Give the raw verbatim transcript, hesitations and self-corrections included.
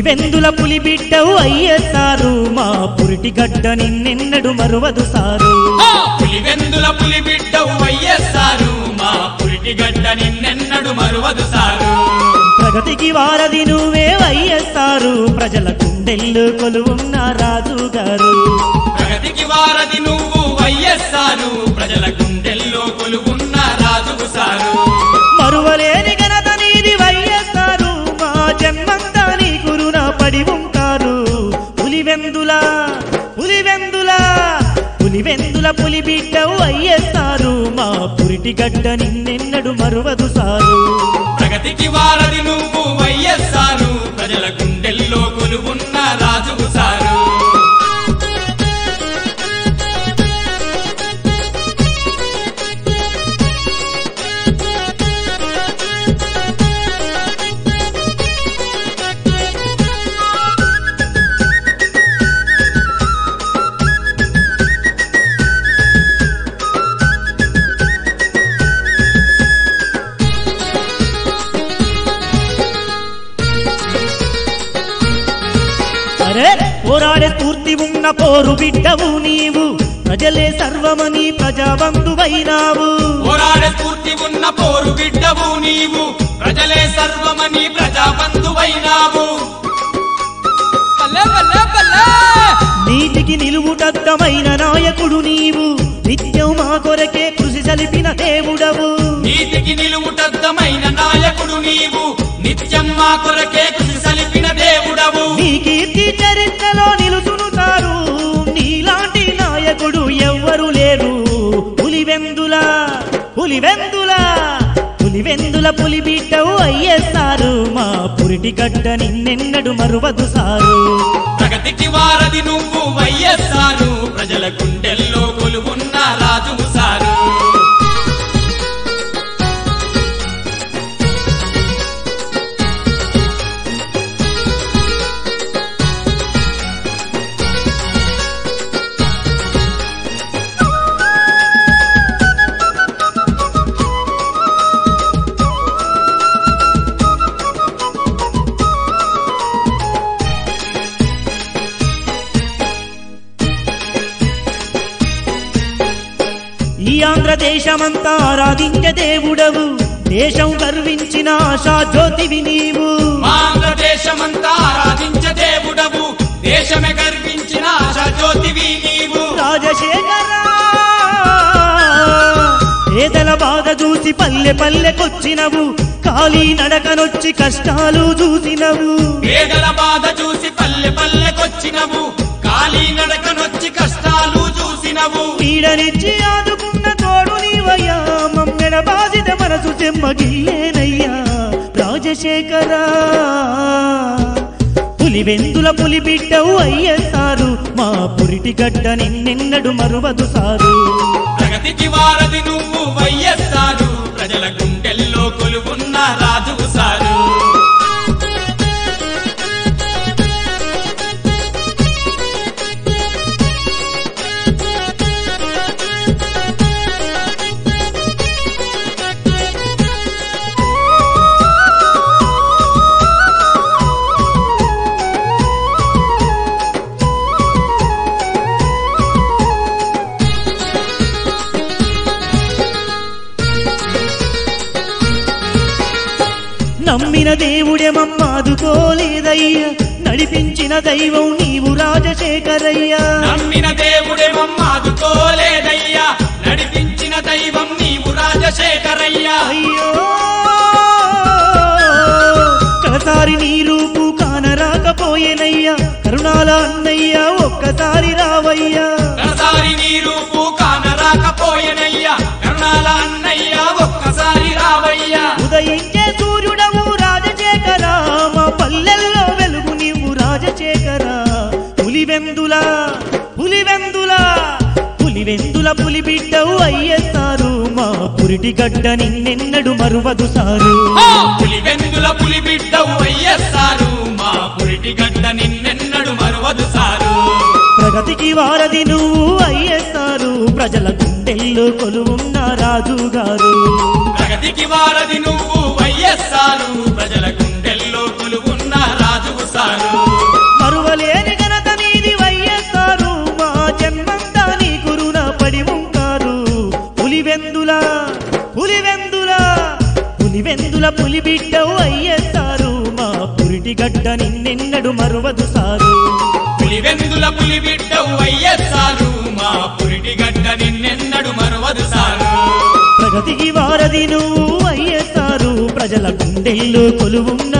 పులివెందుల పులి బిడ్డవు అయ్యేస్తారు మా పురిటి గడ్డ నిన్నెన్నడు మరువదు సారు పులివెందుల పులి బిడ్డవు అయ్యేస్తారు మా పురిటి గడ్డ నిన్నెన్నడు మరువదు సారు ప్రగతికి వారధి నువ్వే అయ్యేస్తారు ప్రజల గుండెల్లో కొలువున్న రాజుగారు ప్రగతికి వారధి నువ్వు అయ్యేస్తారు ప్రజల గుండెల్లో కొలువున్న రాజుకు సారు మరువలేని ఘనత నీది అయ్యేస్తారు మా జన్మంతా నీ గురున పడి ఉంటారు పులివెందుల పులివెందుల పులివెందుల పులి బిడ్డవు అయ్యేస్తారు మా పురిటి గడ్డ నిన్నెన్నడు మరువదు సారు ప్రగతికి వారధి నువ్వు అయ్యేస్తారు ప్రజల గుండెల్లో కొలువున్న రాజుకు సారు పోరాడే స్ఫూర్తి ఉన్న పోరు బిడ్డవు నీవు ప్రజలే సర్వమని ప్రజాబంధువైనావు పోరాడే స్ఫూర్తి ఉన్న పోరు బిడ్డవు నీవు ప్రజలే సర్వమని ప్రజాబంధువైనావు నీతికి నిలువుటద్దమైన నాయకుడు నీవు నిత్యం మా కొరకే కృషి సలిపిన దేవుడవు నీతికి నిలువుటద్దమైన నాయకుడు నీవు నిత్యం మా కొరకే కృషి సలిపిన దేవుడవు నీ కీర్తి చరిత్రలో నిలుచునుతారు నీలాంటి నాయకుడు ఎవ్వరు లేరు పులివెందుల పులివెందుల పులివెందుల పులి బిడ్డవు అయ్యేస్తారు మా పురిటి గడ్డ నిన్నెన్నడు మరువదు సారు ప్రగతికి వారధి నువ్వు అయ్యేస్తారు ప్రజల గుండెల్లో కొలువున్న రాజుకు సారు ఈ ఆంధ్రదేశమంతా ఆరాధించే దేవుడవు దేశం గర్వించిన ఆశా జ్యోతివి నీవు ఆంధ్రదేశమంతా ఆరాధించే దేవుడవు దేశమే గర్వించిన ఆశా జ్యోతివి నీవు రాజశేఖర పేదల బాధ చూసి పల్లె పల్లెకొచ్చినవు ఖాళీ నడకనొచ్చి కష్టాలు చూసినవు పేదల బాధ చూసి పల్లె పల్లెకొచ్చినవు ఖాళీ నడకనొచ్చి కష్టాలు చూసినవు పీడనిచ్చి ఆదుకున్న తోడు నీవయ్యా మమ్మెడ బాధిత మనసు చెమ్మగిల్లేనయ్యా రాజశేఖర పులివెందుల పులి బిడ్డవు అయ్యేస్తారు మా పురిటి గడ్డ నిన్నెన్నడు మరువదు సారు ప్రగతికి వారధి నువ్వు అయ్యేస్తారు ప్రజల గుండెల్లో కొలువున్న రాజుకు సారు నమ్మిన దేవుడే మమ్మాదుకోలేదయ్యా నడిపించిన దైవం నీవు రాజశేఖరయ్యా నమ్మిన దేవుడే మమ్మాదుకోలేదయ్యా నడిపించిన దైవం నీవు రాజశేఖరయ్యా అయ్యో కడసారి నీ రూపు కానరాకపోయేనయ్యా కరుణాల అన్నయ్యా ఒక్కసారి రావయ్యా కడసారి నీ రూపు కానరాకపోయేనయ్యా కరుణాల అన్నయ్యా ఒక్కసారి రావయ్యా ఉదయించే సూర్యుడవు రాజశేఖర మా పల్లెల్లో వెలుగు నీవు రాజశేఖర పులివెందుల పులివెందుల పులివెందుల పులి బిడ్డవు అయ్యేస్తారు మా పురిటి గడ్డ నిన్నెన్నడు మరువదు సారు పులివెందుల పులి బిడ్డవు అయ్యేస్తారు మా పురిటి గడ్డ నిన్నెన్నడు మరువదు సారు ప్రగతికి వారధి నువ్వు అయ్యేస్తారు ప్రజల గుండెల్లో కొలువున్న రాజుగారు ప్రగతికి వారధి నువ్వు అయ్యేస్తారు ప్రజల గుండెల్లో కొలువున్న రాజుకు సారు పురిటిగడ్డ నిన్నెన్నడు మరువదు సారు పులివెందుల పులి బిడ్డవు వైఎస్ఆర్ మా పురిటి గడ్డ నిన్నెన్నడు మరువదు సారు ప్రగతికి వారధి నువ్వు వైఎస్ఆర్ ప్రజల గుండెల్లో కొలువున్న